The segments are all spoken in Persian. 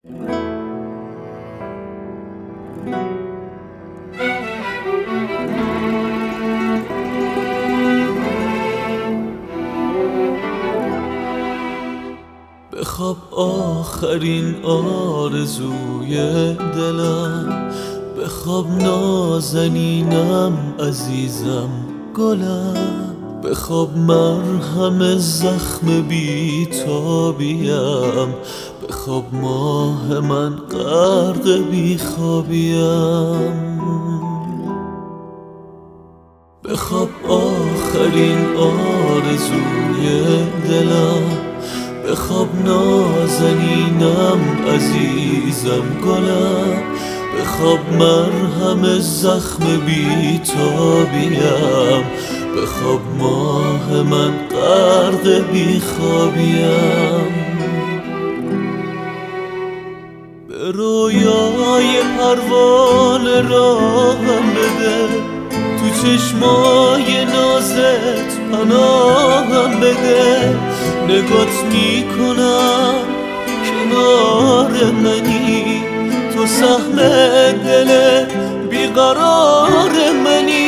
بخواب آخرین آرزوی دلم، بخواب نازنینم عزیزم گلم، بخواب مرهم زخم بی‌تابیم، بخواب ماه من غرق بیخوابیم. بخواب آخرین آرزوی دلم، بخواب نازنینم عزیزم گلم، بخواب مرهم زخم بی‌تابیم، بخواب ماه من غرق بیخوابیم. به رویای پروانه راهم بده، تو چشمای نازت پناهم بده، نگات میکنم کنار منی، تو سهم دل بیقرار منی.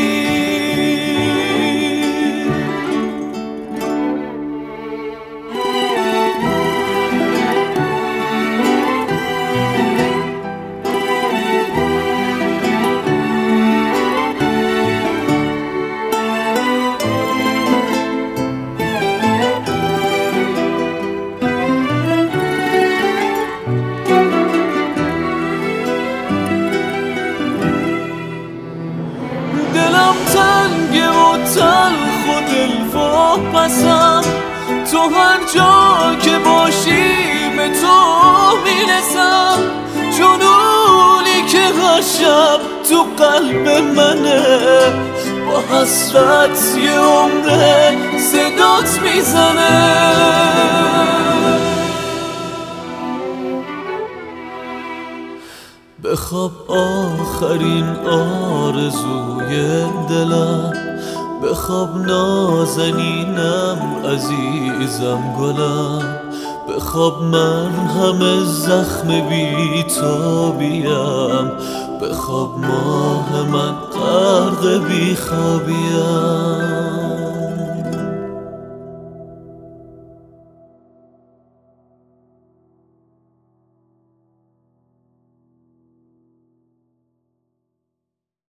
دلم تنگه و تلخ و دلواپسم، تو هر جا که باشی به تو میرسم، جنونی که هر شب تو قلب منه، با حسرت یه عمره صدات میزنه. بخواب آخرین آرزوی دلم، بخواب نازنینم عزیزم گلم، بخواب مرهم زخم بی‌تابیم، بخواب ماه من غرق بیخوابیم.